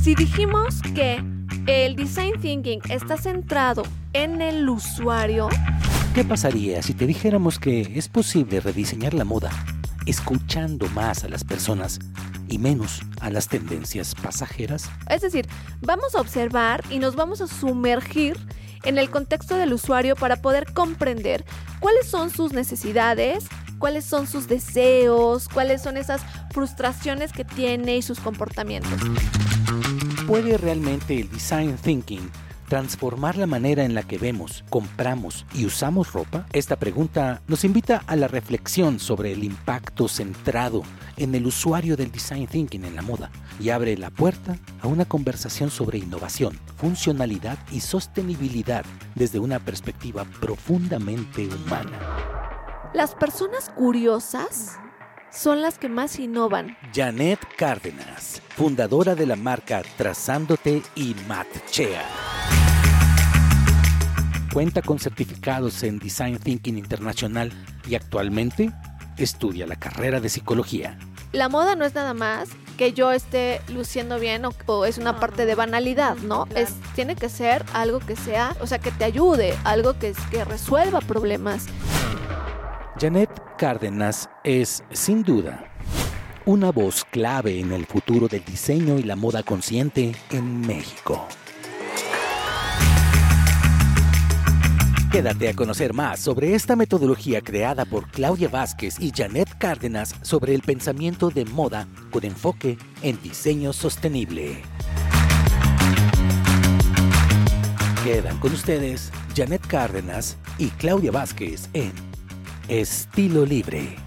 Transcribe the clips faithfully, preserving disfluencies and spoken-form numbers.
Si dijimos que el design thinking está centrado en el usuario, ¿qué pasaría si te dijéramos que es posible rediseñar la moda escuchando más a las personas y menos a las tendencias pasajeras? Es decir, vamos a observar y nos vamos a sumergir en el contexto del usuario para poder comprender cuáles son sus necesidades, cuáles son sus deseos, cuáles son esas frustraciones que tiene y sus comportamientos. ¿Puede realmente el design thinking transformar la manera en la que vemos, compramos y usamos ropa? Esta pregunta nos invita a la reflexión sobre el impacto centrado en el usuario del design thinking en la moda y abre la puerta a una conversación sobre innovación, funcionalidad y sostenibilidad desde una perspectiva profundamente humana. Las personas curiosas son las que más innovan. Janet Cárdenas, fundadora de la marca Trazándote y Matchea. Cuenta con certificados en Design Thinking Internacional y actualmente estudia la carrera de psicología. La moda no es nada más que yo esté luciendo bien o, o es una parte de banalidad, ¿no? Claro. Es, tiene que ser algo que sea, o sea, que te ayude, algo que, que resuelva problemas. Janet Cárdenas es, sin duda, una voz clave en el futuro del diseño y la moda consciente en México. Quédate a conocer más sobre esta metodología creada por Claudia Vázquez y Janet Cárdenas sobre el pensamiento de moda con enfoque en diseño sostenible. Quedan con ustedes Janet Cárdenas y Claudia Vázquez en Estilo Libre.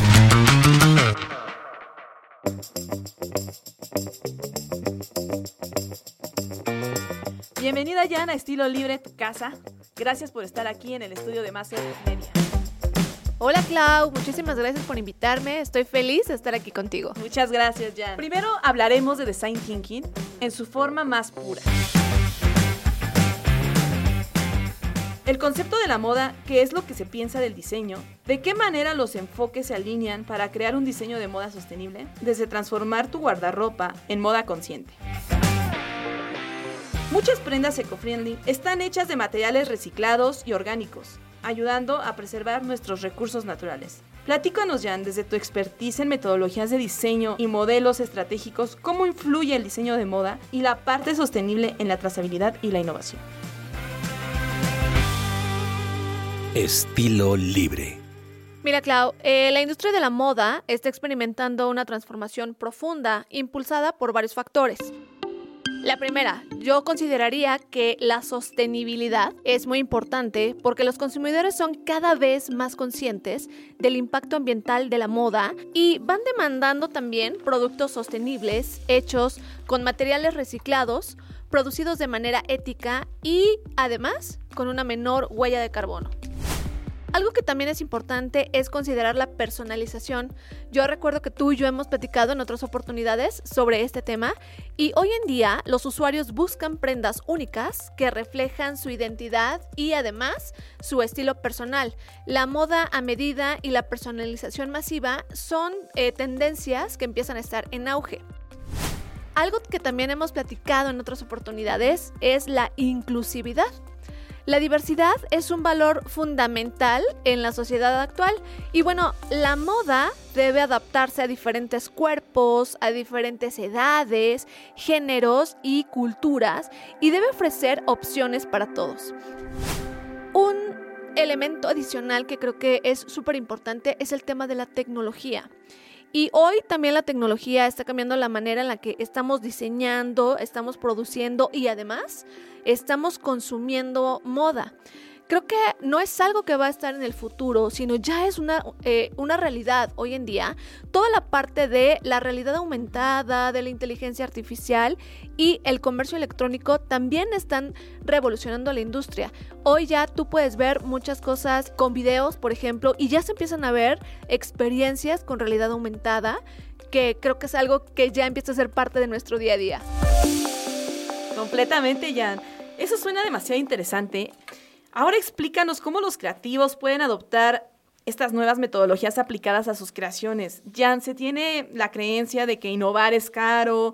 Bienvenida, Jan, a Estilo Libre, tu casa. Gracias por estar aquí en el estudio de Master Media. Hola Clau, muchísimas gracias por invitarme. Estoy feliz de estar aquí contigo. Muchas gracias, Jan. Primero hablaremos de Design Thinking en su forma más pura. El concepto de la moda, ¿qué es lo que se piensa del diseño? ¿De qué manera los enfoques se alinean para crear un diseño de moda sostenible? Desde transformar tu guardarropa en moda consciente. Muchas prendas eco-friendly están hechas de materiales reciclados y orgánicos, ayudando a preservar nuestros recursos naturales. Platícanos, Jan, desde tu expertise en metodologías de diseño y modelos estratégicos, cómo influye el diseño de moda y la parte sostenible en la trazabilidad y la innovación. Estilo Libre. Mira, Clau, eh, la industria de la moda está experimentando una transformación profunda impulsada por varios factores. La primera, yo consideraría que la sostenibilidad es muy importante porque los consumidores son cada vez más conscientes del impacto ambiental de la moda y van demandando también productos sostenibles hechos con materiales reciclados, producidos de manera ética y además con una menor huella de carbono. Algo que también es importante es considerar la personalización. Yo recuerdo que tú y yo hemos platicado en otras oportunidades sobre este tema y hoy en día los usuarios buscan prendas únicas que reflejan su identidad y además su estilo personal. La moda a medida y la personalización masiva son eh, tendencias que empiezan a estar en auge. Algo que también hemos platicado en otras oportunidades es la inclusividad. La diversidad es un valor fundamental en la sociedad actual y bueno, la moda debe adaptarse a diferentes cuerpos, a diferentes edades, géneros y culturas y debe ofrecer opciones para todos. Un elemento adicional que creo que es súper importante es el tema de la tecnología. Y hoy también la tecnología está cambiando la manera en la que estamos diseñando, estamos produciendo y además estamos consumiendo moda. Creo que no es algo que va a estar en el futuro, sino ya es una, eh, una realidad hoy en día. Toda la parte de la realidad aumentada, de la inteligencia artificial y el comercio electrónico también están revolucionando la industria. Hoy ya tú puedes ver muchas cosas con videos, por ejemplo, y ya se empiezan a ver experiencias con realidad aumentada, que creo que es algo que ya empieza a ser parte de nuestro día a día. Completamente, Jan. Eso suena demasiado interesante. Ahora explícanos cómo los creativos pueden adoptar estas nuevas metodologías aplicadas a sus creaciones. Jan, ¿se tiene la creencia de que innovar es caro?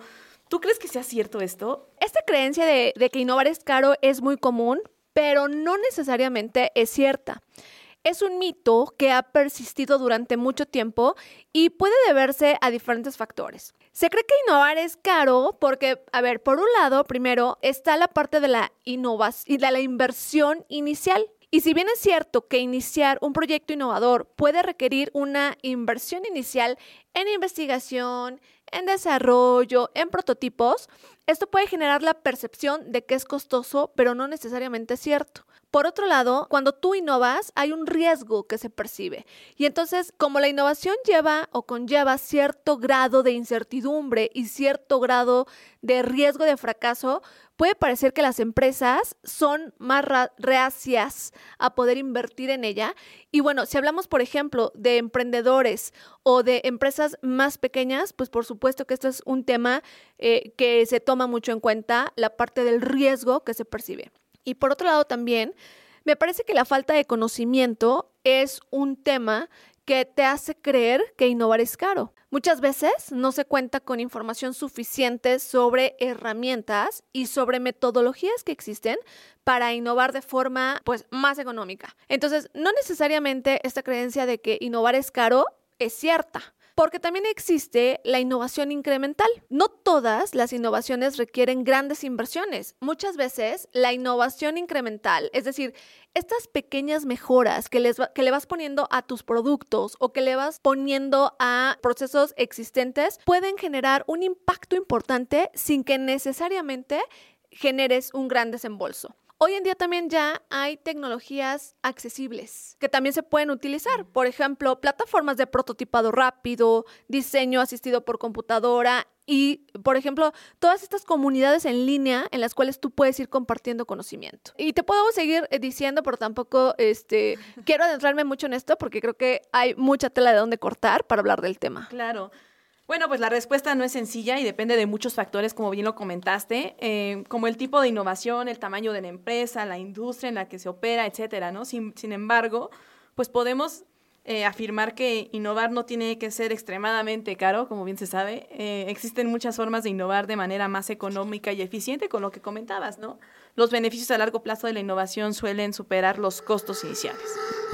¿Tú crees que sea cierto esto? Esta creencia de, de que innovar es caro es muy común, pero no necesariamente es cierta. Es un mito que ha persistido durante mucho tiempo y puede deberse a diferentes factores. Se cree que innovar es caro porque, a ver, por un lado, primero, está la parte de la innovación y de la inversión inicial. Y si bien es cierto que iniciar un proyecto innovador puede requerir una inversión inicial en investigación, en desarrollo, en prototipos, esto puede generar la percepción de que es costoso, pero no necesariamente es cierto. Por otro lado, cuando tú innovas, hay un riesgo que se percibe. Y entonces, como la innovación lleva o conlleva cierto grado de incertidumbre y cierto grado de riesgo de fracaso, puede parecer que las empresas son más reacias a poder invertir en ella. Y bueno, si hablamos, por ejemplo, de emprendedores o de empresas más pequeñas, pues por supuesto que esto es un tema eh, que se toma mucho en cuenta, la parte del riesgo que se percibe. Y por otro lado también, me parece que la falta de conocimiento es un tema que te hace creer que innovar es caro. Muchas veces no se cuenta con información suficiente sobre herramientas y sobre metodologías que existen para innovar de forma, pues, más económica. Entonces, no necesariamente esta creencia de que innovar es caro es cierta. Porque también existe la innovación incremental. No todas las innovaciones requieren grandes inversiones. Muchas veces la innovación incremental, es decir, estas pequeñas mejoras que, les va, que le vas poniendo a tus productos o que le vas poniendo a procesos existentes, pueden generar un impacto importante sin que necesariamente generes un gran desembolso. Hoy en día también ya hay tecnologías accesibles que también se pueden utilizar. Por ejemplo, plataformas de prototipado rápido, diseño asistido por computadora y, por ejemplo, todas estas comunidades en línea en las cuales tú puedes ir compartiendo conocimiento. Y te puedo seguir diciendo, pero tampoco este, quiero adentrarme mucho en esto porque creo que hay mucha tela de dónde cortar para hablar del tema. Claro. Bueno, pues la respuesta no es sencilla y depende de muchos factores, como bien lo comentaste, eh, como el tipo de innovación, el tamaño de la empresa, la industria en la que se opera, etcétera, ¿no? Sin, sin embargo, pues podemos eh, afirmar que innovar no tiene que ser extremadamente caro, como bien se sabe. Eh, existen muchas formas de innovar de manera más económica y eficiente, con lo que comentabas, ¿no? Los beneficios a largo plazo de la innovación suelen superar los costos iniciales.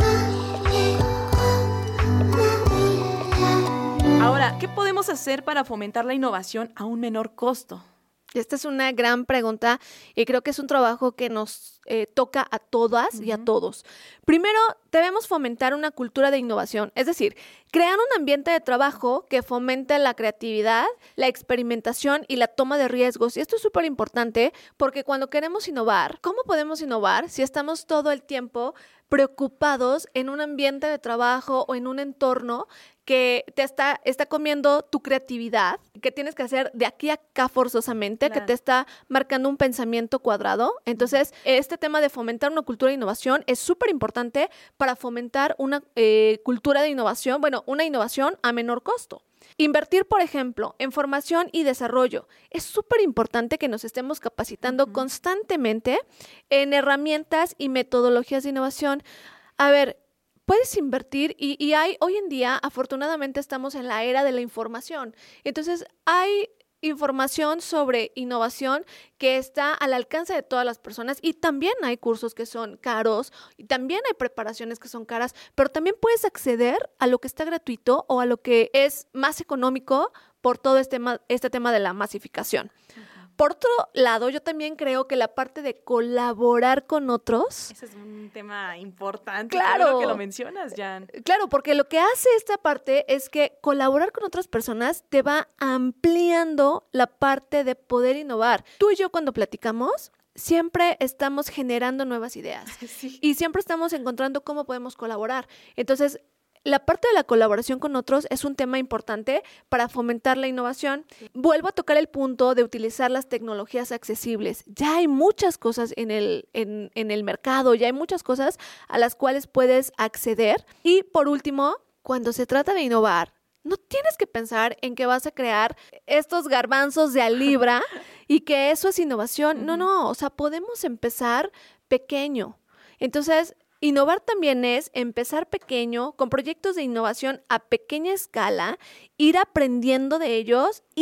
Ahora, ¿qué podemos hacer para fomentar la innovación a un menor costo? Esta es una gran pregunta y creo que es un trabajo que nos eh, toca a todas uh-huh. y a todos. Primero, debemos fomentar una cultura de innovación, es decir, crear un ambiente de trabajo que fomente la creatividad, la experimentación y la toma de riesgos. Y esto es súper importante porque cuando queremos innovar, ¿cómo podemos innovar si estamos todo el tiempo preocupados en un ambiente de trabajo o en un entorno que te está, está comiendo tu creatividad, que tienes que hacer de aquí a acá forzosamente, claro, que te está marcando un pensamiento cuadrado? Entonces, este tema de fomentar una cultura de innovación es súper importante para fomentar una eh, cultura de innovación, bueno, una innovación a menor costo. Invertir, por ejemplo, en formación y desarrollo. Es súper importante que nos estemos capacitando uh-huh. constantemente en herramientas y metodologías de innovación. A ver, puedes invertir y, y hay, hoy en día, afortunadamente, estamos en la era de la información. Entonces, hay información sobre innovación que está al alcance de todas las personas y también hay cursos que son caros y también hay preparaciones que son caras, pero también puedes acceder a lo que está gratuito o a lo que es más económico por todo este, este tema de la masificación. Por otro lado, yo también creo que la parte de colaborar con otros... Ese es un tema importante. Claro. Claro que lo mencionas, Jan. Claro, porque lo que hace esta parte es que colaborar con otras personas te va ampliando la parte de poder innovar. Tú y yo cuando platicamos, siempre estamos generando nuevas ideas. Sí. Y siempre estamos encontrando cómo podemos colaborar. Entonces, la parte de la colaboración con otros es un tema importante para fomentar la innovación. Vuelvo a tocar el punto de utilizar las tecnologías accesibles. Ya hay muchas cosas en el, en, en el mercado, ya hay muchas cosas a las cuales puedes acceder. Y por último, cuando se trata de innovar, no tienes que pensar en que vas a crear estos garbanzos de a libra y que eso es innovación. No, no, o sea, podemos empezar pequeño. Entonces, innovar también es empezar pequeño, con proyectos de innovación a pequeña escala, ir aprendiendo de ellos y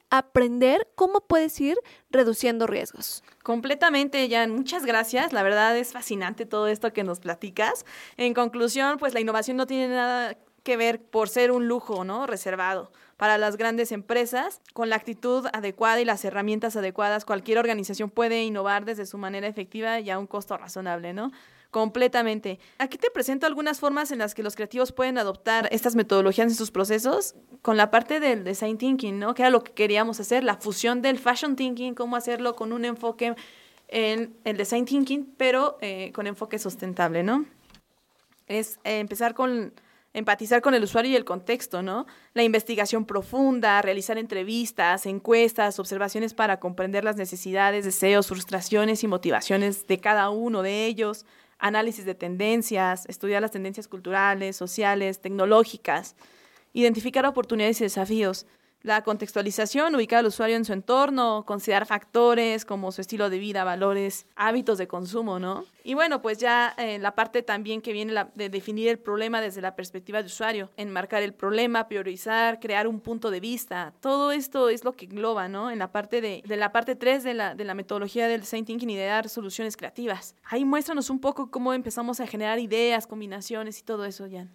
aprender cómo puedes ir reduciendo riesgos. Completamente, Jan. Muchas gracias. La verdad es fascinante todo esto que nos platicas. En conclusión, pues la innovación no tiene nada que ver por ser un lujo, ¿no? Reservado para las grandes empresas. Con la actitud adecuada y las herramientas adecuadas, cualquier organización puede innovar desde su manera efectiva y a un costo razonable, ¿no? Completamente. Aquí te presento algunas formas en las que los creativos pueden adoptar estas metodologías en sus procesos con la parte del design thinking, ¿no? Que era lo que queríamos hacer, la fusión del fashion thinking, cómo hacerlo con un enfoque en el design thinking, pero eh, con enfoque sustentable, ¿no? Es eh, empezar con empatizar con el usuario y el contexto, ¿no? La investigación profunda, realizar entrevistas, encuestas, observaciones para comprender las necesidades, deseos, frustraciones y motivaciones de cada uno de ellos, análisis de tendencias, estudiar las tendencias culturales, sociales, tecnológicas, identificar oportunidades y desafíos, la contextualización, ubicar al usuario en su entorno, considerar factores como su estilo de vida, valores, hábitos de consumo, ¿no? Y bueno, pues ya eh, la parte también que viene la, de definir el problema desde la perspectiva de usuario, enmarcar el problema, priorizar, crear un punto de vista. Todo esto es lo que engloba, ¿no? En la parte de, de la parte tres de la, de la metodología del design thinking y de dar soluciones creativas. Ahí muéstranos un poco cómo empezamos a generar ideas, combinaciones y todo eso, Jan.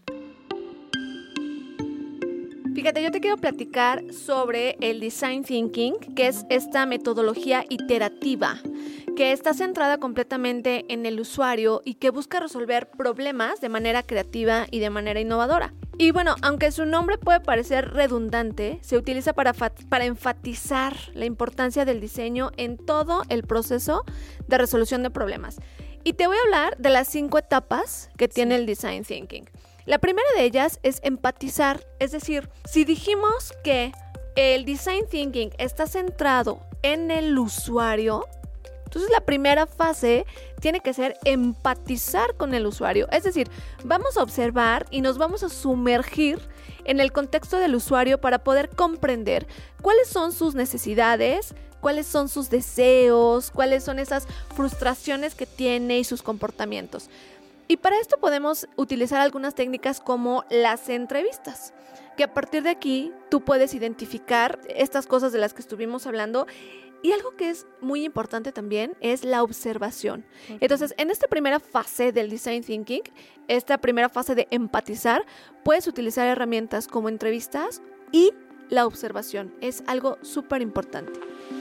Fíjate, yo te quiero platicar sobre el design thinking, que es esta metodología iterativa, que está centrada completamente en el usuario y que busca resolver problemas de manera creativa y de manera innovadora. Y bueno, aunque su nombre puede parecer redundante, se utiliza para, para enfatizar la importancia del diseño en todo el proceso de resolución de problemas. Y te voy a hablar de las cinco etapas que tiene sí. el design thinking. La primera de ellas es empatizar, es decir, si dijimos que el design thinking está centrado en el usuario, entonces la primera fase tiene que ser empatizar con el usuario, es decir, vamos a observar y nos vamos a sumergir en el contexto del usuario para poder comprender cuáles son sus necesidades, cuáles son sus deseos, cuáles son esas frustraciones que tiene y sus comportamientos. Y para esto podemos utilizar algunas técnicas como las entrevistas, que a partir de aquí tú puedes identificar estas cosas de las que estuvimos hablando. Y algo que es muy importante también es la observación. Okay. Entonces, en esta primera fase del design thinking, esta primera fase de empatizar, puedes utilizar herramientas como entrevistas y la observación. Es algo súper importante.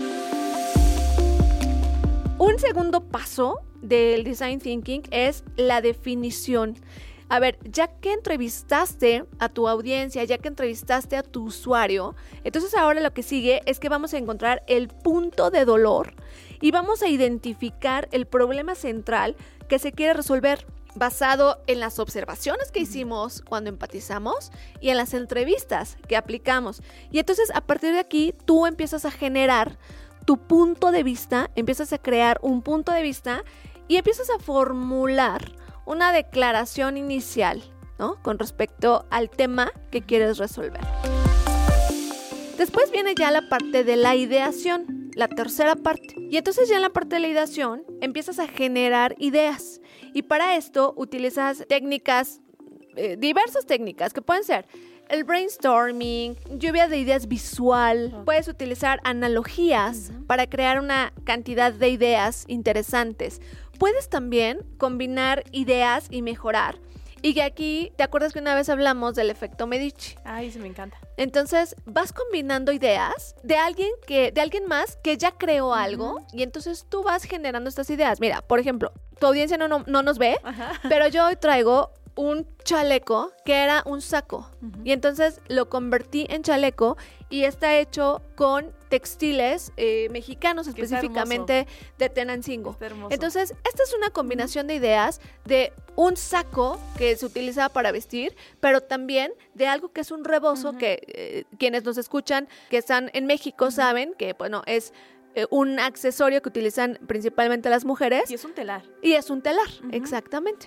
Un segundo paso del design thinking es la definición. A ver, ya que entrevistaste a tu audiencia, ya que entrevistaste a tu usuario, entonces ahora lo que sigue es que vamos a encontrar el punto de dolor y vamos a identificar el problema central que se quiere resolver basado en las observaciones que hicimos cuando empatizamos y en las entrevistas que aplicamos. Y entonces a partir de aquí tú empiezas a generar tu punto de vista, empiezas a crear un punto de vista y empiezas a formular una declaración inicial, ¿no? Con respecto al tema que quieres resolver. Después viene ya la parte de la ideación, la tercera parte. Y entonces ya en la parte de la ideación empiezas a generar ideas. Y para esto utilizas técnicas, eh, diversas técnicas que pueden ser el brainstorming, lluvia de ideas visual. Puedes utilizar analogías uh-huh. para crear una cantidad de ideas interesantes. Puedes también combinar ideas y mejorar. Y que aquí, ¿te acuerdas que una vez hablamos del efecto Medici? Ay, sí, me encanta. Entonces, vas combinando ideas de alguien que, de alguien más que ya creó uh-huh. algo y entonces tú vas generando estas ideas. Mira, por ejemplo, tu audiencia no, no, no nos ve, Ajá. pero yo hoy traigo un chaleco que era un saco uh-huh. y entonces lo convertí en chaleco y está hecho con textiles eh, mexicanos, específicamente de Tenancingo. Entonces, esta es una combinación de ideas de un saco que se utiliza para vestir, pero también de algo que es un rebozo uh-huh. que eh, quienes nos escuchan que están en México uh-huh. saben que, bueno, es eh, un accesorio que utilizan principalmente las mujeres. Y es un telar. Y es un telar, uh-huh. exactamente.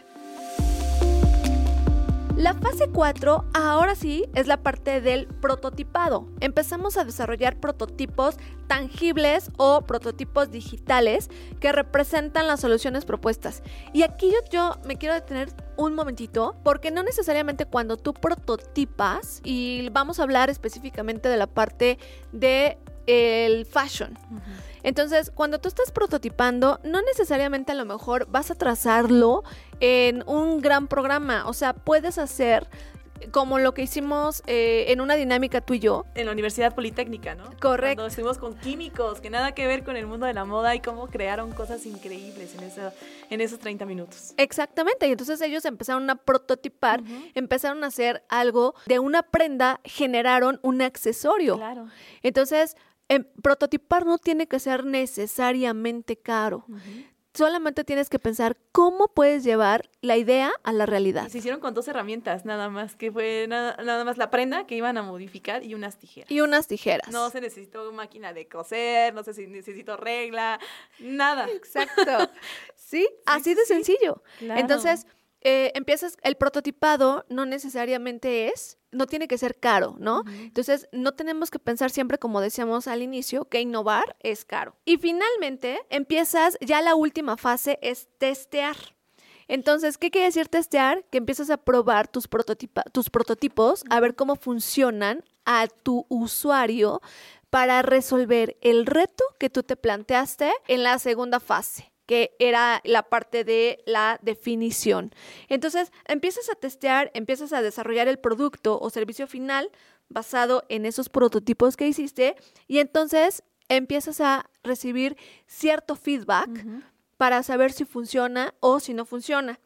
La fase cuatro, ahora sí, es la parte del prototipado. Empezamos a desarrollar prototipos tangibles o prototipos digitales que representan las soluciones propuestas. Y aquí yo, yo me quiero detener un momentito, porque no necesariamente cuando tú prototipas, y vamos a hablar específicamente de la parte de el fashion. Uh-huh. Entonces, cuando tú estás prototipando, no necesariamente a lo mejor vas a trazarlo en un gran programa. O sea, puedes hacer como lo que hicimos eh, en una dinámica tú y yo. En la Universidad Politécnica, ¿no? Correcto. Cuando estuvimos con químicos, que nada que ver con el mundo de la moda y cómo crearon cosas increíbles en, esa, en esos treinta minutos. Exactamente, y entonces ellos empezaron a prototipar, Uh-huh. empezaron a hacer algo de una prenda, generaron un accesorio. Claro. Entonces, eh, prototipar no tiene que ser necesariamente caro. Uh-huh. Solamente tienes que pensar cómo puedes llevar la idea a la realidad. Y se hicieron con dos herramientas, nada más, que fue nada, nada más la prenda que iban a modificar y unas tijeras. Y unas tijeras. No se necesitó máquina de coser, no se necesitó regla, nada. Exacto. Sí, Sí, así de sí. sencillo. Claro. Entonces, eh, empiezas, el prototipado no necesariamente es, no tiene que ser caro, ¿no? Uh-huh. Entonces, no tenemos que pensar siempre, como decíamos al inicio, que innovar es caro. Y finalmente, empiezas, ya la última fase es testear. Entonces, ¿qué quiere decir testear? Que empiezas a probar tus, prototipa, tus prototipos, a ver cómo funcionan a tu usuario para resolver el reto que tú te planteaste en la segunda fase, que era la parte de la definición. Entonces, empiezas a testear, empiezas a desarrollar el producto o servicio final basado en esos prototipos que hiciste y entonces empiezas a recibir cierto feedback Uh-huh. para saber si funciona o si no funciona.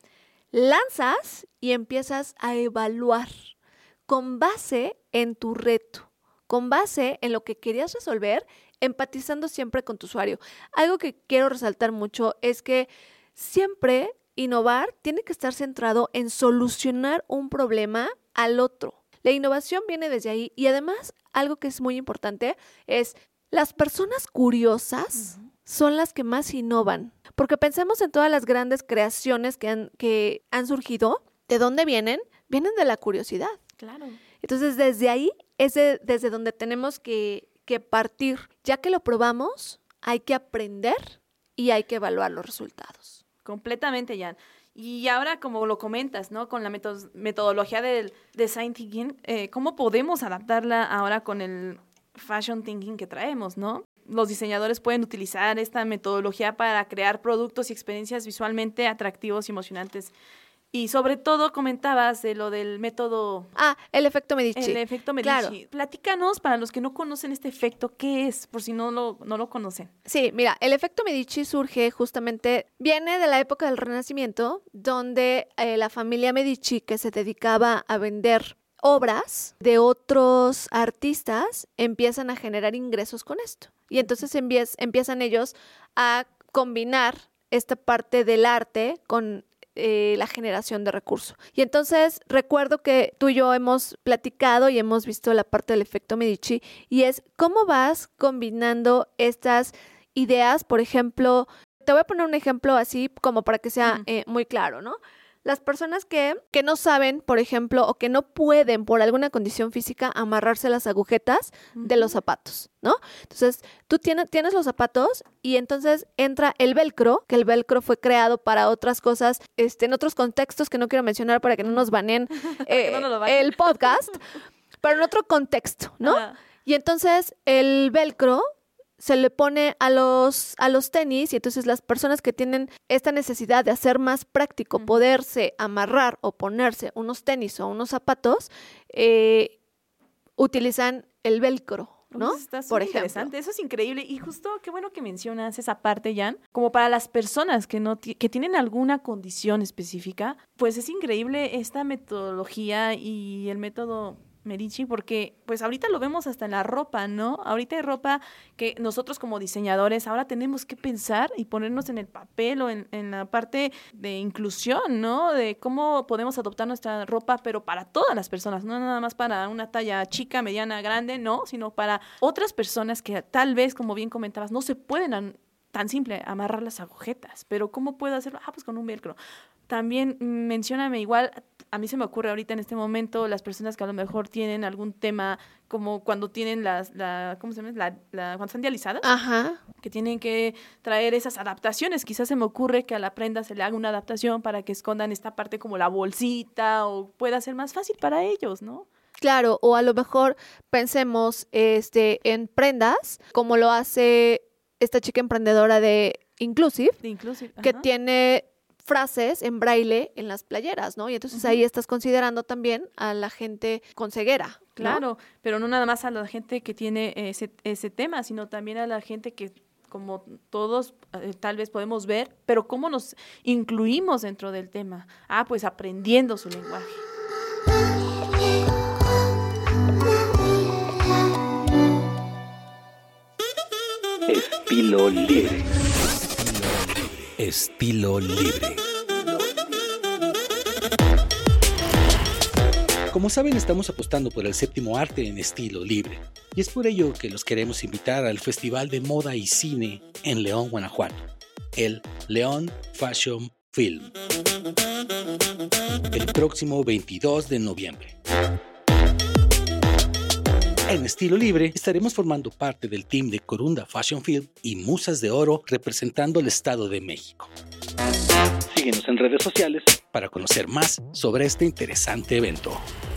Lanzas y empiezas a evaluar con base en tu reto, con base en lo que querías resolver, empatizando siempre con tu usuario. Algo que quiero resaltar mucho es que siempre innovar tiene que estar centrado en solucionar un problema al otro. La innovación viene desde ahí y además algo que es muy importante es las personas curiosas uh-huh. son las que más innovan. Porque pensemos en todas las grandes creaciones que han, que han surgido. ¿De dónde vienen? Vienen de la curiosidad. Claro. Entonces, desde ahí es de, desde donde tenemos que, que partir. Ya que lo probamos, hay que aprender y hay que evaluar los resultados. Completamente, Jan. Y ahora, como lo comentas, ¿no? Con la meto- metodología del design thinking, eh, ¿cómo podemos adaptarla ahora con el fashion thinking que traemos, ¿no? Los diseñadores pueden utilizar esta metodología para crear productos y experiencias visualmente atractivos y emocionantes. Y sobre todo comentabas de lo del método... Ah, el efecto Medici. El efecto Medici. Claro. Platícanos, para los que no conocen este efecto, ¿qué es? Por si no lo, no lo conocen. Sí, mira, el efecto Medici surge justamente, viene de la época del Renacimiento, donde eh, la familia Medici, que se dedicaba a vender obras de otros artistas, empiezan a generar ingresos con esto. Y entonces empiez, empiezan ellos a combinar esta parte del arte con eh, la generación de recursos. Y entonces recuerdo que tú y yo hemos platicado y hemos visto la parte del efecto Medici y es cómo vas combinando estas ideas. Por ejemplo, te voy a poner un ejemplo así como para que sea uh-huh. eh, muy claro, ¿no? Las personas que, que no saben, por ejemplo, o que no pueden por alguna condición física amarrarse las agujetas uh-huh. de los zapatos, ¿no? Entonces, tú tienes, tienes los zapatos y entonces entra el velcro, que el velcro fue creado para otras cosas, este, en otros contextos que no quiero mencionar para que no nos baneen eh, no nos lo el podcast, pero en otro contexto, ¿no? Uh-huh. Y entonces el velcro se le pone a los, a los tenis y entonces las personas que tienen esta necesidad de hacer más práctico, uh-huh. poderse amarrar o ponerse unos tenis o unos zapatos, eh, utilizan el velcro, ¿no? Eso está Por interesante, eso es increíble y justo qué bueno que mencionas esa parte, Jan, como para las personas que no t- que tienen alguna condición específica, pues es increíble esta metodología y el método Medici, porque pues ahorita lo vemos hasta en la ropa, ¿no? Ahorita hay ropa que nosotros como diseñadores ahora tenemos que pensar y ponernos en el papel o en, en la parte de inclusión, ¿no? De cómo podemos adoptar nuestra ropa, pero para todas las personas, no nada más para una talla chica, mediana, grande, no, sino para otras personas que tal vez, como bien comentabas, no se pueden an- tan simple amarrar las agujetas, pero ¿cómo puedo hacerlo? Ah, pues con un velcro. También mencióname igual, a mí se me ocurre ahorita en este momento las personas que a lo mejor tienen algún tema como cuando tienen las, la, ¿cómo se llama? La, la, cuando están dializadas, Ajá. que tienen que traer esas adaptaciones. Quizás se me ocurre que a la prenda se le haga una adaptación para que escondan esta parte como la bolsita o pueda ser más fácil para ellos, ¿no? Claro, o a lo mejor pensemos este, en prendas, como lo hace esta chica emprendedora de Inclusive, De Inclusive, que ajá. tiene frases en braille en las playeras, ¿no? Y entonces Ujú. ahí estás considerando también a la gente con ceguera, ¿no? Claro, pero no nada más a la gente que tiene ese, ese tema, sino también a la gente que, como todos eh, tal vez podemos ver, pero cómo nos incluimos dentro del tema. Ah, pues aprendiendo su lenguaje. Estilo libre. Estilo libre. Como saben, estamos apostando por el séptimo arte en estilo libre. Y es por ello que los queremos invitar al Festival de Moda y Cine en León, Guanajuato. El León Fashion Film. El próximo veintidós de noviembre. En Estilo Libre estaremos formando parte del team de Corunda Fashion Film y Musas de Oro representando el Estado de México. Síguenos en redes sociales para conocer más sobre este interesante evento.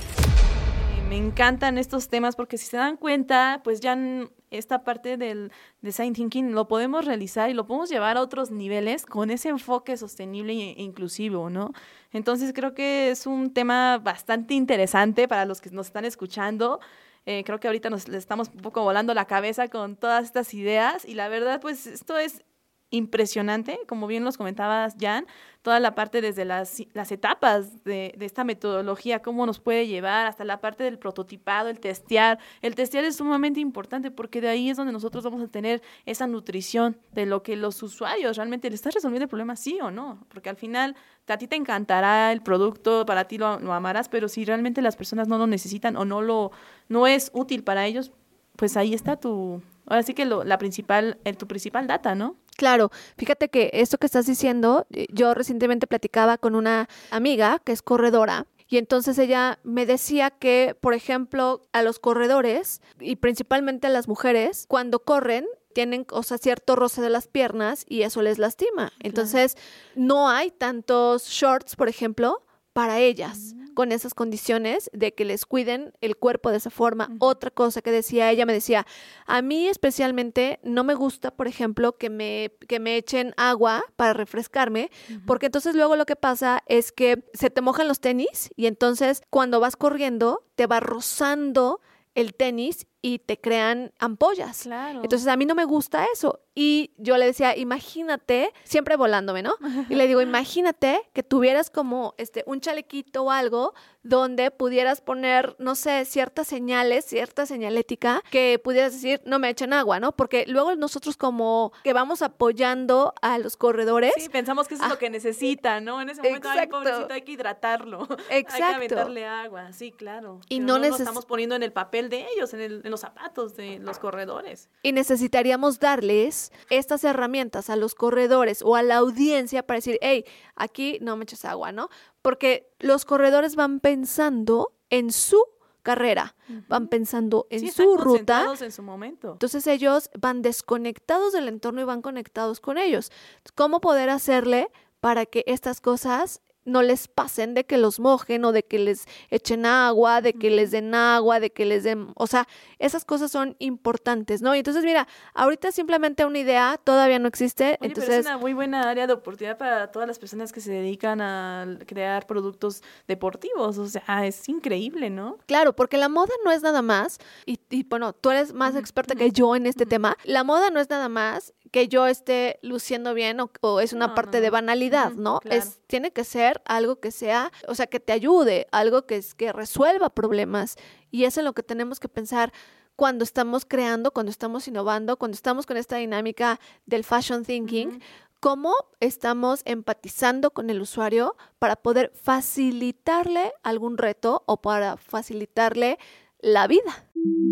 Me encantan estos temas porque si se dan cuenta, pues ya en esta parte del design thinking lo podemos realizar y lo podemos llevar a otros niveles con ese enfoque sostenible e inclusivo, ¿no? Entonces creo que es un tema bastante interesante para los que nos están escuchando. Eh, creo que ahorita nos le estamos un poco volando la cabeza con todas estas ideas y la verdad, pues esto es impresionante, como bien los comentabas, Jan, toda la parte desde las, las etapas de, de esta metodología, cómo nos puede llevar hasta la parte del prototipado, el testear. El testear es sumamente importante porque de ahí es donde nosotros vamos a tener esa nutrición de lo que los usuarios realmente le estás resolviendo el problema, sí o no, porque al final a ti te encantará el producto, para ti lo, lo amarás, pero si realmente las personas no lo necesitan o no lo no es útil para ellos, pues ahí está tu, ahora sí que lo, la principal, el, tu principal data, ¿no? Claro, fíjate que esto que estás diciendo, yo recientemente platicaba con una amiga que es corredora y entonces ella me decía que, por ejemplo, a los corredores y principalmente a las mujeres, cuando corren, tienen, o sea, cierto roce de las piernas y eso les lastima. Entonces, no hay tantos shorts, por ejemplo, para ellas, uh-huh. con esas condiciones de que les cuiden el cuerpo de esa forma. Uh-huh. Otra cosa que decía ella, me decía, a mí especialmente no me gusta, por ejemplo, que me, que me echen agua para refrescarme, uh-huh. porque entonces luego lo que pasa es que se te mojan los tenis y entonces cuando vas corriendo te va rozando el tenis y te crean ampollas. Claro. Entonces, a mí no me gusta eso. Y yo le decía, imagínate, siempre volándome, ¿no? Y le digo, imagínate que tuvieras como este un chalequito o algo donde pudieras poner, no sé, ciertas señales, cierta señalética que pudieras decir, no me echen agua, ¿no? Porque luego nosotros como que vamos apoyando a los corredores. Sí, pensamos que eso ah. es lo que necesita, ¿no? En ese momento, exacto. ay, pobrecito, hay que hidratarlo. Exacto. Hay que aventarle agua, sí, claro. Y Pero no, no neces- nos estamos poniendo en el papel de ellos, en, el, en los zapatos de los corredores. Y necesitaríamos darles estas herramientas a los corredores o a la audiencia para decir, hey, aquí no me eches agua, ¿no? Porque los corredores van pensando en su carrera, uh-huh. van pensando en sí, su ruta. En su momento. Entonces ellos van desconectados del entorno y van conectados con ellos. ¿Cómo poder hacerle para que estas cosas no les pasen, de que los mojen o de que les echen agua, de que les den agua, de que les den, o sea, esas cosas son importantes, ¿no? Y entonces, mira, ahorita simplemente una idea todavía no existe. Oye, entonces pero es una muy buena área de oportunidad para todas las personas que se dedican a crear productos deportivos, o sea, es increíble, ¿no? Claro, porque la moda no es nada más, y, y bueno, tú eres más experta que yo en este tema, la moda no es nada más que yo esté luciendo bien o, o es una no, parte no, no. de banalidad, ¿no? Claro. Es, tiene que ser algo que sea, o sea, que te ayude, algo que, que resuelva problemas. Y eso es lo que tenemos que pensar cuando estamos creando, cuando estamos innovando, cuando estamos con esta dinámica del fashion thinking, uh-huh. cómo estamos empatizando con el usuario para poder facilitarle algún reto o para facilitarle la vida.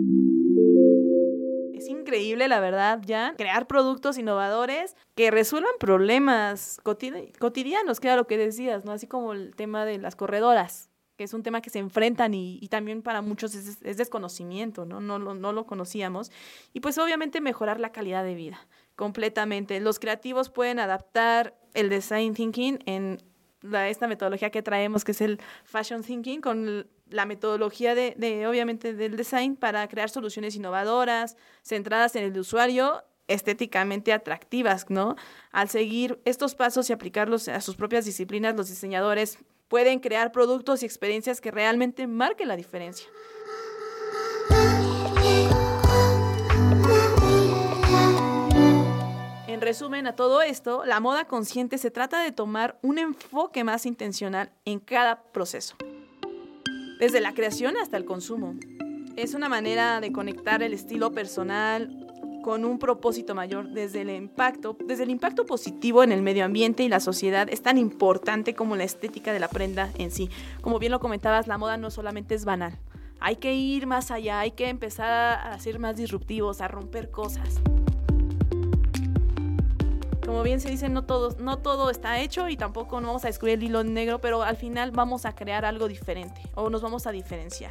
Es increíble, la verdad, ya crear productos innovadores que resuelvan problemas cotid- cotidianos, que era lo que decías, ¿no? Así como el tema de las corredoras, que es un tema que se enfrentan y, y también para muchos es, es desconocimiento, ¿no? No, no, no lo conocíamos. Y pues obviamente mejorar la calidad de vida completamente. Los creativos pueden adaptar el design thinking en la, esta metodología que traemos, que es el Fashion Thinking, con la metodología de, de, obviamente, del design para crear soluciones innovadoras, centradas en el usuario, estéticamente atractivas, ¿no? Al seguir estos pasos y aplicarlos a sus propias disciplinas, los diseñadores pueden crear productos y experiencias que realmente marquen la diferencia. En resumen a todo esto, la moda consciente se trata de tomar un enfoque más intencional en cada proceso, desde la creación hasta el consumo. Es una manera de conectar el estilo personal con un propósito mayor, desde el impacto, desde el impacto positivo en el medio ambiente y la sociedad. Es tan importante como la estética de la prenda en sí. Como bien lo comentabas, la moda no solamente es banal. Hay que ir más allá, hay que empezar a ser más disruptivos, a romper cosas. Como bien se dice, no todo, no todo está hecho y tampoco no vamos a descubrir el hilo negro, pero al final vamos a crear algo diferente o nos vamos a diferenciar.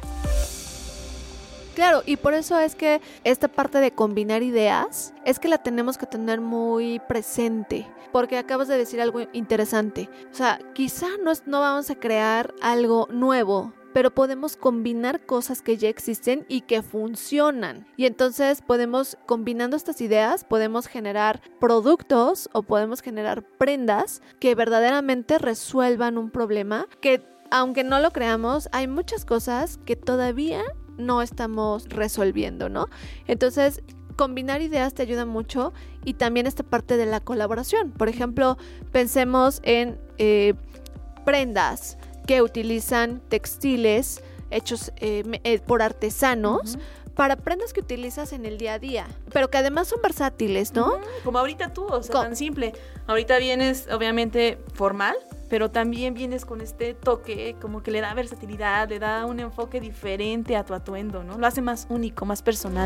Claro, y por eso es que esta parte de combinar ideas es que la tenemos que tener muy presente, porque acabas de decir algo interesante. O sea, quizá no, no vamos a crear algo nuevo, pero podemos combinar cosas que ya existen y que funcionan. Y entonces podemos, combinando estas ideas, podemos generar productos o podemos generar prendas que verdaderamente resuelvan un problema que, aunque no lo creamos, hay muchas cosas que todavía no estamos resolviendo, ¿no? Entonces, combinar ideas te ayuda mucho, y también esta parte de la colaboración. Por ejemplo, pensemos en eh, prendas que utilizan textiles hechos eh, eh, por artesanos, uh-huh, para prendas que utilizas en el día a día, pero que además son versátiles, ¿no? Uh-huh. Como ahorita tú, o sea, Com- tan simple. Ahorita vienes, obviamente, formal, pero también vienes con este toque como que le da versatilidad, le da un enfoque diferente a tu atuendo, ¿no? Lo hace más único, más personal.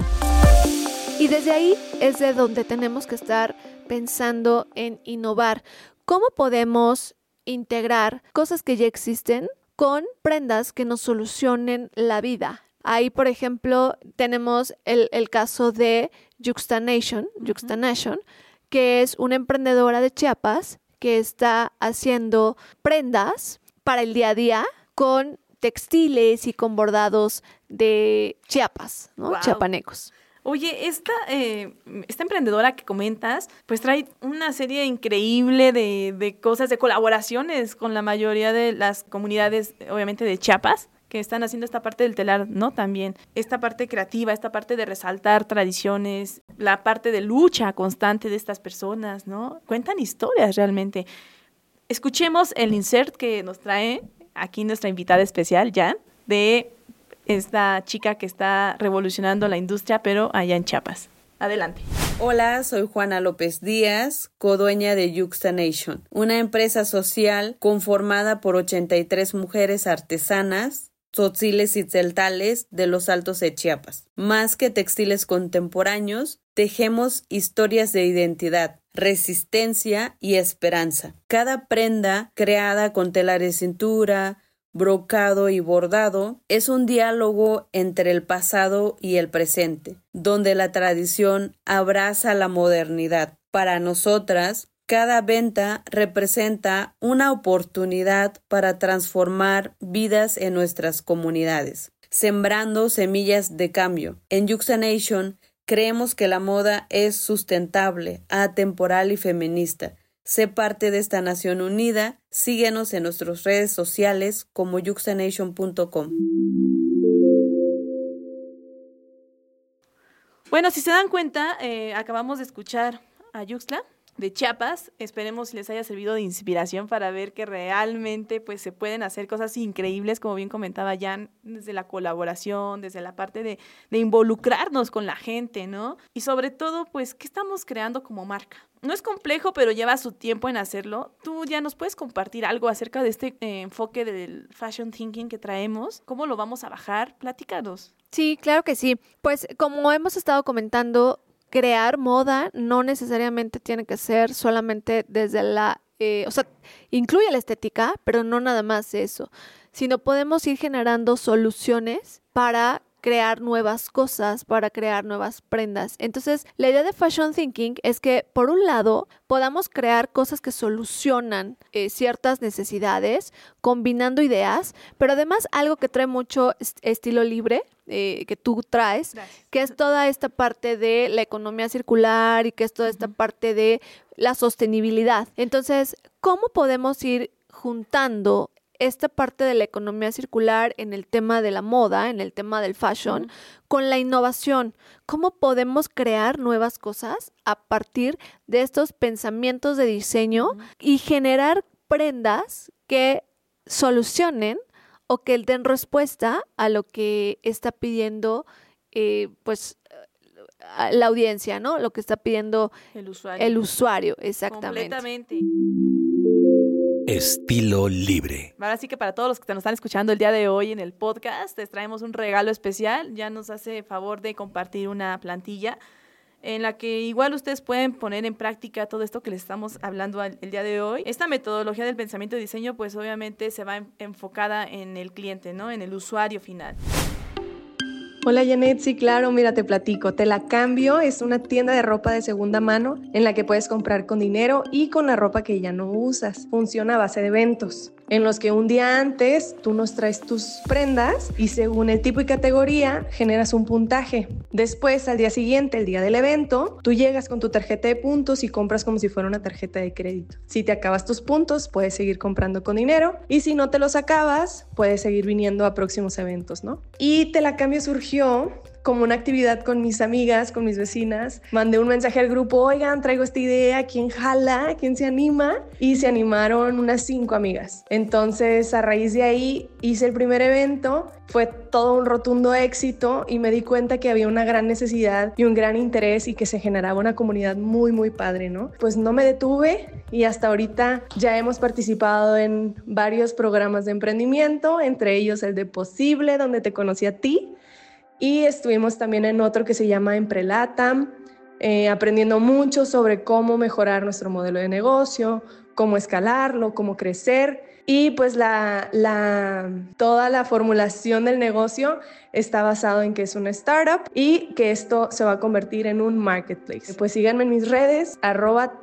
Y desde ahí es de donde tenemos que estar pensando en innovar. ¿Cómo podemos integrar cosas que ya existen con prendas que nos solucionen la vida? Ahí, por ejemplo, tenemos el, el caso de Yuxtanation, uh-huh. Yuxtanation, que es una emprendedora de Chiapas que está haciendo prendas para el día a día con textiles y con bordados de Chiapas, ¿no? Wow. Chiapanecos. Oye, esta, eh, esta emprendedora que comentas, pues trae una serie increíble de, de cosas, de colaboraciones con la mayoría de las comunidades, obviamente de Chiapas, que están haciendo esta parte del telar, ¿no? También esta parte creativa, esta parte de resaltar tradiciones, la parte de lucha constante de estas personas, ¿no? Cuentan historias realmente. Escuchemos el insert que nos trae aquí nuestra invitada especial, Jan, de esta chica que está revolucionando la industria, pero allá en Chiapas. Adelante. Hola, soy Juana López Díaz, codueña de Yuxtanation, una empresa social conformada por ochenta y tres mujeres artesanas, tzotziles y tzeltales de los Altos de Chiapas. Más que textiles contemporáneos, tejemos historias de identidad, resistencia y esperanza. Cada prenda creada con telar de cintura, brocado y bordado es un diálogo entre el pasado y el presente, donde la tradición abraza la modernidad. Para nosotras, cada venta representa una oportunidad para transformar vidas en nuestras comunidades, sembrando semillas de cambio. En Yuxtanation creemos que la moda es sustentable, atemporal y feminista. Sé parte de esta nación unida. Síguenos en nuestras redes sociales como yuxtanation punto com. Bueno, si se dan cuenta, eh, acabamos de escuchar a Yuxtla de Chiapas. Esperemos les haya servido de inspiración para ver que realmente pues, se pueden hacer cosas increíbles, como bien comentaba Jan, desde la colaboración, desde la parte de, de involucrarnos con la gente, ¿no? Y sobre todo, pues, ¿qué estamos creando como marca? No es complejo, pero lleva su tiempo en hacerlo. ¿Tú ya nos puedes compartir algo acerca de este eh, enfoque del fashion thinking que traemos? ¿Cómo lo vamos a bajar? Platícanos. Sí, claro que sí. Pues como hemos estado comentando, crear moda no necesariamente tiene que ser solamente desde la... Eh, o sea, incluye la estética, pero no nada más eso, sino podemos ir generando soluciones para crear nuevas cosas, para crear nuevas prendas. Entonces, la idea de Fashion Thinking es que, por un lado, podamos crear cosas que solucionan eh, ciertas necesidades, combinando ideas, pero además algo que trae mucho est- estilo libre, eh, que tú traes, Gracias. que es toda esta parte de la economía circular y que es toda esta parte de la sostenibilidad. Entonces, ¿cómo podemos ir juntando esta parte de la economía circular en el tema de la moda, en el tema del fashion, uh-huh. con la innovación? ¿Cómo podemos crear nuevas cosas a partir de estos pensamientos de diseño uh-huh. y generar prendas que solucionen o que den respuesta a lo que está pidiendo eh, pues la audiencia, ¿no? Lo que está pidiendo el usuario. El usuario, exactamente. Completamente. Estilo libre. Ahora sí que para todos los que nos están escuchando el día de hoy en el podcast, les traemos un regalo especial. Ya nos hace favor de compartir una plantilla en la que igual ustedes pueden poner en práctica todo esto que les estamos hablando el día de hoy. Esta metodología del pensamiento de diseño, pues obviamente se va enfocada en el cliente, ¿no? En el usuario final. Hola Janet, sí claro, mira te platico, Te La Cambio es una tienda de ropa de segunda mano en la que puedes comprar con dinero y con la ropa que ya no usas. Funciona a base de eventos, en los que un día antes tú nos traes tus prendas y según el tipo y categoría generas un puntaje. Después, al día siguiente, el día del evento, tú llegas con tu tarjeta de puntos y compras como si fuera una tarjeta de crédito. Si te acabas tus puntos, puedes seguir comprando con dinero y si no te los acabas, puedes seguir viniendo a próximos eventos, ¿no? Y Te La Cambio surgió como una actividad con mis amigas, con mis vecinas. Mandé un mensaje al grupo, oigan, traigo esta idea, ¿quién jala? ¿Quién se anima? Y se animaron unas cinco amigas. Entonces, a raíz de ahí, hice el primer evento. Fue todo un rotundo éxito y me di cuenta que había una gran necesidad y un gran interés y que se generaba una comunidad muy, muy padre, ¿no? Pues no me detuve y hasta ahorita ya hemos participado en varios programas de emprendimiento, entre ellos el de Posible, donde te conocí a ti. Y estuvimos también en otro que se llama Emprelatam, eh, aprendiendo mucho sobre cómo mejorar nuestro modelo de negocio, cómo escalarlo, cómo crecer. Y pues la, la, toda la formulación del negocio está basado en que es una startup y que esto se va a convertir en un marketplace. Pues síganme en mis redes, arroba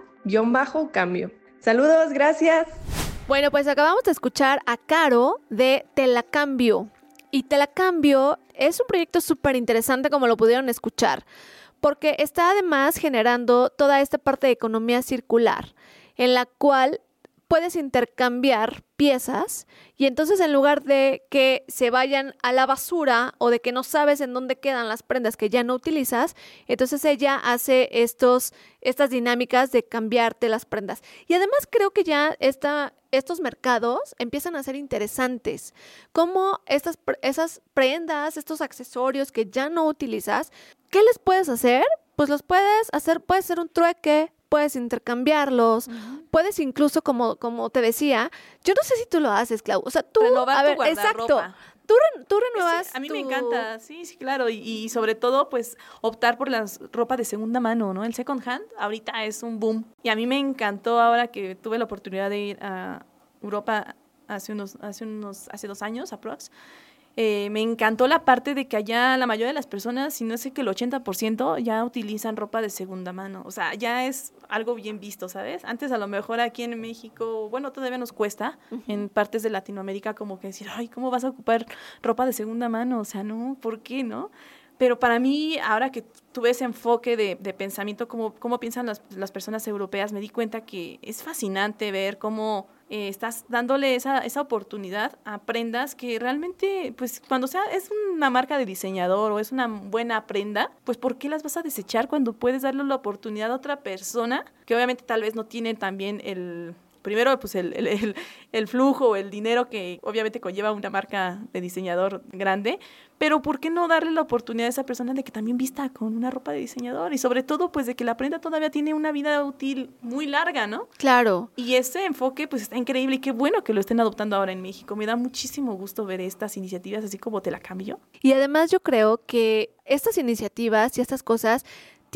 tela-cambio. Saludos, gracias. Bueno, pues acabamos de escuchar a Caro de Te La Cambio. Y Te La Cambio es un proyecto súper interesante, como lo pudieron escuchar, porque está además generando toda esta parte de economía circular, en la cual puedes intercambiar piezas y entonces en lugar de que se vayan a la basura o de que no sabes en dónde quedan las prendas que ya no utilizas, entonces ella hace estos, estas dinámicas de cambiarte las prendas. Y además creo que ya esta, estos mercados empiezan a ser interesantes. Como estas, esas prendas, estos accesorios que ya no utilizas, ¿qué les puedes hacer? Pues los puedes hacer, puede ser un trueque, puedes intercambiarlos, uh-huh. puedes incluso, como, como te decía, yo no sé si tú lo haces, Clau, o sea, tú, renovar a ver, tu guardarropa. Exacto, tú, re, tú renuevas sí, a mí tu... me encanta, sí, sí, claro, y, y sobre todo, pues, optar por la ropa de segunda mano, ¿no? El second hand ahorita es un boom, y a mí me encantó ahora que tuve la oportunidad de ir a Europa hace unos, hace unos, hace dos años, aprox. Eh, me encantó la parte de que allá la mayoría de las personas, si no es que el ochenta por ciento, ya utilizan ropa de segunda mano. O sea, ya es algo bien visto, ¿sabes? Antes a lo mejor aquí en México, bueno, todavía nos cuesta, uh-huh. en partes de Latinoamérica, como que decir, ay, ¿cómo vas a ocupar ropa de segunda mano? O sea, no, ¿por qué, no? Pero para mí, ahora que tuve ese enfoque de, de pensamiento, cómo, cómo piensan las, las personas europeas, me di cuenta que es fascinante ver cómo eh, estás dándole esa, esa oportunidad a prendas que realmente, pues cuando sea es una marca de diseñador o es una buena prenda, pues ¿por qué las vas a desechar cuando puedes darle la oportunidad a otra persona que obviamente tal vez no tiene también el... Primero, pues el, el, el, el flujo, el dinero que obviamente conlleva una marca de diseñador grande, pero ¿por qué no darle la oportunidad a esa persona de que también vista con una ropa de diseñador? Y sobre todo, pues de que la prenda todavía tiene una vida útil muy larga, ¿no? Claro. Y ese enfoque, pues está increíble y qué bueno que lo estén adoptando ahora en México. Me da muchísimo gusto ver estas iniciativas, así como Te La Cambio. Y además yo creo que estas iniciativas y estas cosas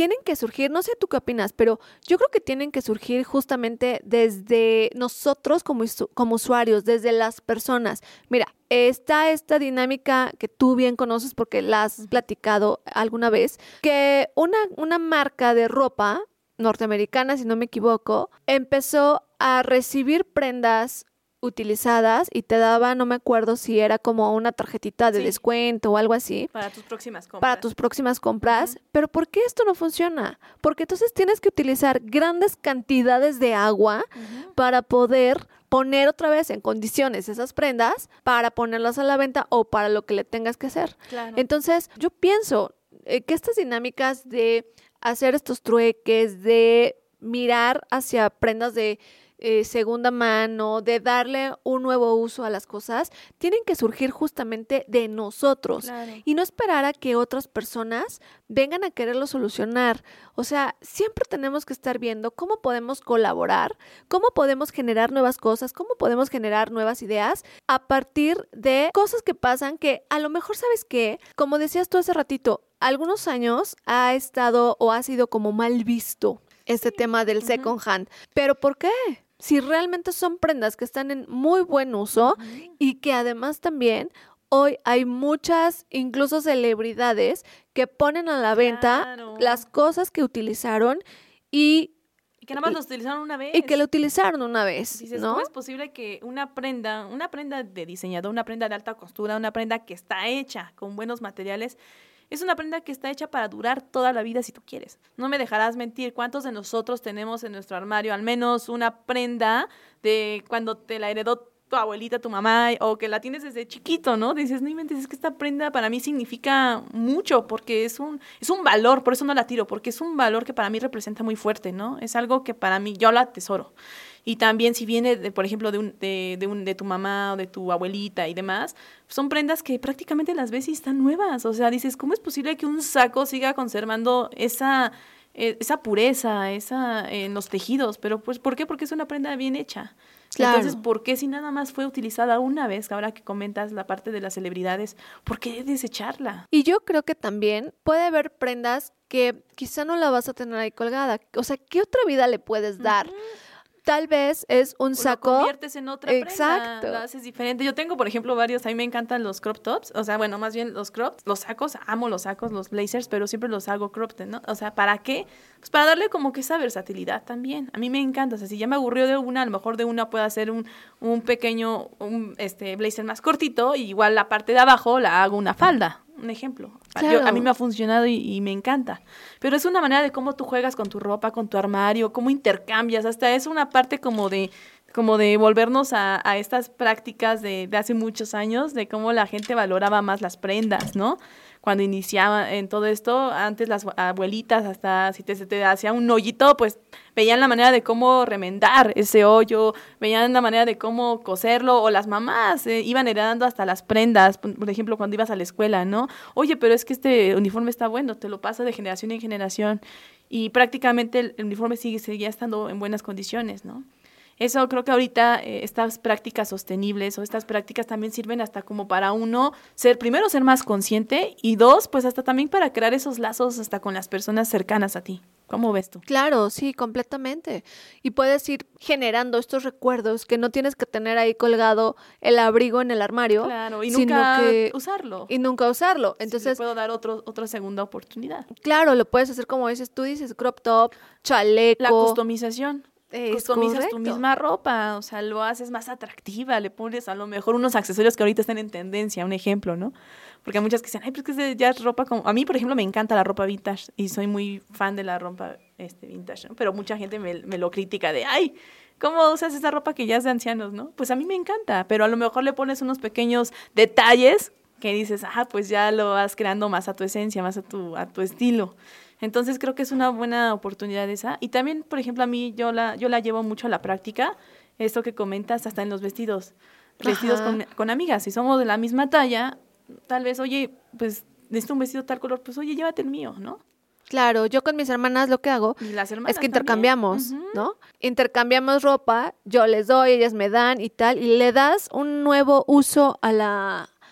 tienen que surgir, no sé tú qué opinas, pero yo creo que tienen que surgir justamente desde nosotros como, como usuarios, desde las personas. Mira, está esta dinámica que tú bien conoces porque la has platicado alguna vez, que una, una marca de ropa norteamericana, si no me equivoco, empezó a recibir prendas utilizadas y te daba, no me acuerdo si era como una tarjetita de sí. descuento o algo así. Para tus próximas compras. Para tus próximas compras. Uh-huh. Pero ¿por qué esto no funciona? Porque entonces tienes que utilizar grandes cantidades de agua uh-huh. para poder poner otra vez en condiciones esas prendas para ponerlas a la venta o para lo que le tengas que hacer. Claro. Entonces, yo pienso eh, que estas dinámicas de hacer estos trueques, de mirar hacia prendas de Eh, segunda mano, de darle un nuevo uso a las cosas, tienen que surgir justamente de nosotros claro. y no esperar a que otras personas vengan a quererlo solucionar. O sea, siempre tenemos que estar viendo cómo podemos colaborar, cómo podemos generar nuevas cosas, cómo podemos generar nuevas ideas a partir de cosas que pasan que a lo mejor, ¿sabes qué? Como decías tú hace ratito, algunos años ha estado o ha sido como mal visto este sí. tema del uh-huh. second hand. ¿Pero por qué? Si realmente son prendas que están en muy buen uso uh-huh. y que además también hoy hay muchas, incluso celebridades, que ponen a la venta claro. las cosas que utilizaron y... Y que nada más los utilizaron una vez. Y que lo utilizaron una vez, Dices, ¿no? ¿cómo es posible que una prenda, una prenda de diseñador, una prenda de alta costura, una prenda que está hecha con buenos materiales... Es una prenda que está hecha para durar toda la vida si tú quieres. No me dejarás mentir. ¿Cuántos de nosotros tenemos en nuestro armario al menos una prenda de cuando te la heredó tu abuelita, tu mamá, o que la tienes desde chiquito, ¿no? Dices, no inventes, es que esta prenda para mí significa mucho porque es un, es un valor, por eso no la tiro, porque es un valor que para mí representa muy fuerte, ¿no? Es algo que para mí, yo la atesoro. Y también si viene, de, por ejemplo, de, un, de, de, un, de tu mamá o de tu abuelita y demás, son prendas que prácticamente las ves y están nuevas. O sea, dices, ¿cómo es posible que un saco siga conservando esa, eh, esa pureza esa en eh, los tejidos? Pero pues, ¿por qué? Porque es una prenda bien hecha. Claro. Entonces, ¿por qué si nada más fue utilizada una vez? Ahora que comentas la parte de las celebridades, ¿por qué desecharla? Y yo creo que también puede haber prendas que quizá no la vas a tener ahí colgada. O sea, ¿qué otra vida le puedes dar? Uh-huh. Tal vez es un o saco. Lo conviertes en otra Exacto. prenda, lo haces diferente. Yo tengo, por ejemplo, varios, a mí me encantan los crop tops, o sea, bueno, más bien los crops, los sacos, amo los sacos, los blazers, pero siempre los hago cropped, ¿no? O sea, ¿para qué? Pues para darle como que esa versatilidad también. A mí me encanta, o sea, si ya me aburrió de una, a lo mejor de una puedo hacer un, un pequeño, un este blazer más cortito, y igual la parte de abajo la hago una falda. Un ejemplo. Claro. Yo, a mí me ha funcionado y, y me encanta. Pero es una manera de cómo tú juegas con tu ropa, con tu armario, cómo intercambias. Hasta es una parte como de como de volvernos a, a estas prácticas de, de hace muchos años, de cómo la gente valoraba más las prendas, ¿no? Cuando iniciaba en todo esto, antes las abuelitas, hasta si te, se te hacía un hoyito, pues veían la manera de cómo remendar ese hoyo, veían la manera de cómo coserlo, o las mamás eh, iban heredando hasta las prendas, por ejemplo, cuando ibas a la escuela, ¿no? Oye, pero es que este uniforme está bueno, te lo pasa de generación en generación, y prácticamente el, el uniforme sigue, seguía estando en buenas condiciones, ¿no? Eso creo que ahorita eh, estas prácticas sostenibles o estas prácticas también sirven hasta como para uno ser, primero ser más consciente y dos, pues hasta también para crear esos lazos hasta con las personas cercanas a ti. ¿Cómo ves tú? Claro, sí, completamente. Y puedes ir generando estos recuerdos que no tienes que tener ahí colgado el abrigo en el armario. Claro, y sino nunca que, usarlo. Y nunca usarlo. Entonces, sí, puedo dar otro, otra segunda oportunidad. Claro, lo puedes hacer como dices, tú dices crop top, chaleco. La customización. Es customizas correcto. tu misma ropa, o sea, lo haces más atractiva, le pones a lo mejor unos accesorios que ahorita están en tendencia, un ejemplo, ¿no? Porque hay muchas que dicen, ay, pues que ya es ropa como... A mí, por ejemplo, me encanta la ropa vintage y soy muy fan de la ropa este, vintage, ¿no? Pero mucha gente me, me lo critica de, ay, ¿cómo usas esa ropa que ya es de ancianos, no? Pues a mí me encanta, pero a lo mejor le pones unos pequeños detalles que dices, ah, pues ya lo vas creando más a tu esencia, más a tu, a tu estilo. Entonces creo que es una buena oportunidad esa. Y también, por ejemplo, a mí yo la, yo la llevo mucho a la práctica, esto que comentas, hasta en los vestidos. Vestidos con, con amigas. Si somos de la misma talla, tal vez, oye, pues necesito un vestido tal color, pues oye, llévate el mío, ¿no? Claro, yo con mis hermanas lo que hago y las hermanas es que intercambiamos, uh-huh. ¿no? Intercambiamos ropa, yo les doy, ellas me dan y tal, y le das un nuevo uso a la...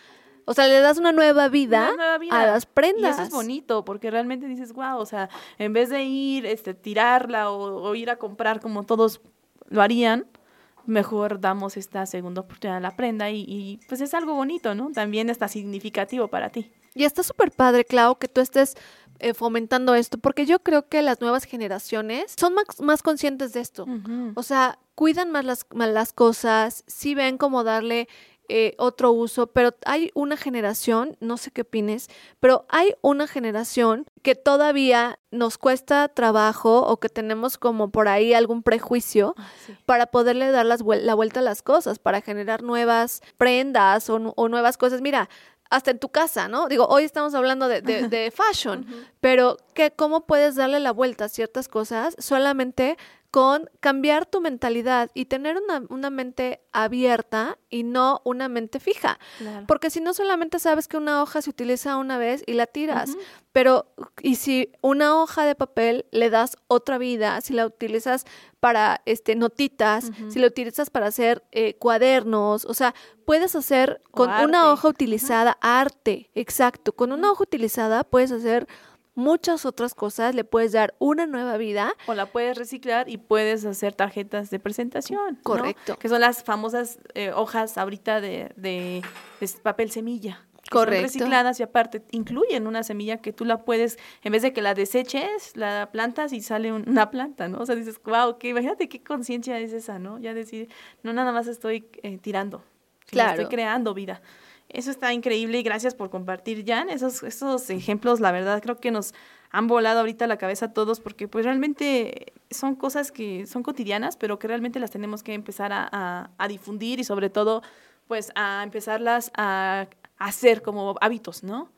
O sea, le das una nueva vida, Una nueva vida. a las prendas. Y eso es bonito, porque realmente dices, wow, o sea, en vez de ir, este, tirarla o, o ir a comprar como todos lo harían, mejor damos esta segunda oportunidad a la prenda y, y pues es algo bonito, ¿no? También está significativo para ti. Y está súper padre, Clau, que tú estés eh, fomentando esto, porque yo creo que las nuevas generaciones son más, más conscientes de esto. Uh-huh. O sea, cuidan más las, más las cosas, sí ven cómo darle eh, otro uso, pero hay una generación, no sé qué opines, pero hay una generación que todavía nos cuesta trabajo o que tenemos como por ahí algún prejuicio Ah, sí. para poderle dar las vuel- la vuelta a las cosas, para generar nuevas prendas o, nu- o nuevas cosas. Mira, hasta en tu casa, ¿no? Digo, hoy estamos hablando de, de, de fashion, Uh-huh. pero que ¿cómo puedes darle la vuelta a ciertas cosas solamente con cambiar tu mentalidad y tener una, una mente abierta y no una mente fija? Claro. Porque si no, solamente sabes que una hoja se utiliza una vez y la tiras. Ujú. Pero, y si una hoja de papel le das otra vida, si la utilizas para este notitas, Ujú. si la utilizas para hacer eh, cuadernos, o sea, puedes hacer O con arte. una hoja utilizada arte, exacto. Con una hoja utilizada puedes hacer muchas otras cosas, le puedes dar una nueva vida. O la puedes reciclar y puedes hacer tarjetas de presentación, ¿no? Correcto. Que son las famosas eh, hojas ahorita de, de, de papel semilla. Que Correcto. Son recicladas y aparte incluyen una semilla que tú la puedes, en vez de que la deseches, la plantas y sale un- una planta, ¿no? O sea, dices, wow, que imagínate qué conciencia es esa, ¿no? Ya decir, no nada más estoy eh, tirando, sino Claro. estoy creando vida. Eso está increíble y gracias por compartir, Jan. Esos, esos ejemplos, la verdad, creo que nos han volado ahorita la cabeza a todos porque pues realmente son cosas que son cotidianas, pero que realmente las tenemos que empezar a, a, a difundir y sobre todo pues a empezarlas a, a hacer como hábitos, ¿no?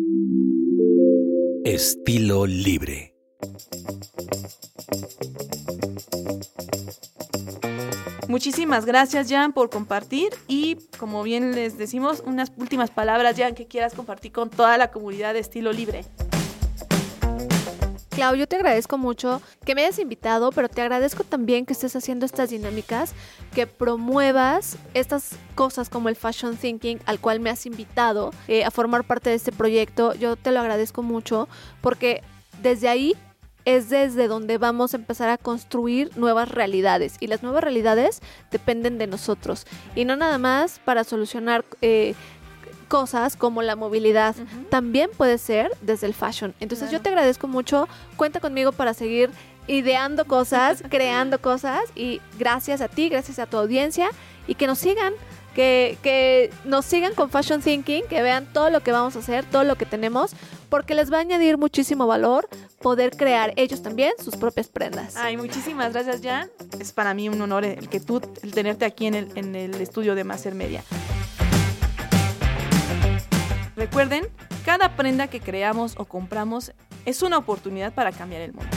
Estilo libre. Muchísimas gracias, Jan, por compartir y como bien les decimos, unas últimas palabras, Jan, que quieras compartir con toda la comunidad de Estilo Libre. Clau, yo te agradezco mucho que me hayas invitado, pero te agradezco también que estés haciendo estas dinámicas, que promuevas estas cosas como el fashion thinking al cual me has invitado eh, a formar parte de este proyecto. Yo te lo agradezco mucho porque desde ahí es desde donde vamos a empezar a construir nuevas realidades y las nuevas realidades dependen de nosotros y no nada más para solucionar eh, cosas como la movilidad, Uh-huh. también puede ser desde el fashion. Entonces Claro. yo te agradezco mucho, cuenta conmigo para seguir ideando cosas, creando cosas y gracias a ti, gracias a tu audiencia y que nos sigan, que, que nos sigan con Fashion Thinking, que vean todo lo que vamos a hacer, todo lo que tenemos, porque les va a añadir muchísimo valor poder crear ellos también sus propias prendas. Ay, muchísimas gracias, Jan. Es para mí un honor el que tú, el tenerte aquí en el, en el estudio de Master Media. Recuerden, cada prenda que creamos o compramos es una oportunidad para cambiar el mundo.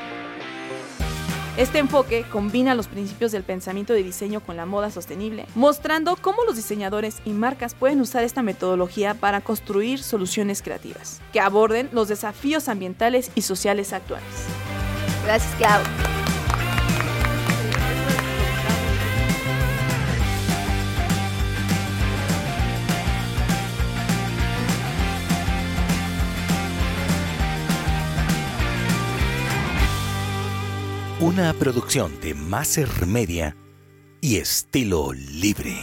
Este enfoque combina los principios del pensamiento de diseño con la moda sostenible, mostrando cómo los diseñadores y marcas pueden usar esta metodología para construir soluciones creativas que aborden los desafíos ambientales y sociales actuales. Gracias, Clau. Una producción de Master Media y Estilo Libre.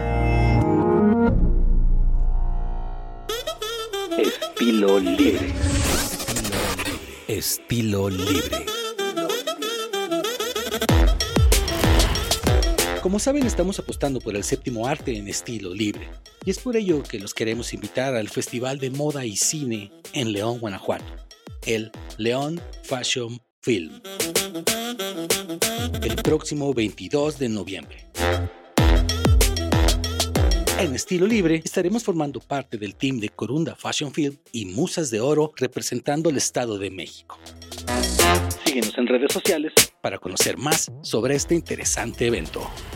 Estilo Libre. Estilo Libre. Como saben, estamos apostando por el séptimo arte en estilo libre. Y es por ello que los queremos invitar al Festival de Moda y Cine en León, Guanajuato. El León Fashion Film. El próximo veintidós de noviembre. En Estilo Libre estaremos formando parte del team de Corunda Fashion Film y Musas de Oro representando el Estado de México. Síguenos en redes sociales para conocer más sobre este interesante evento.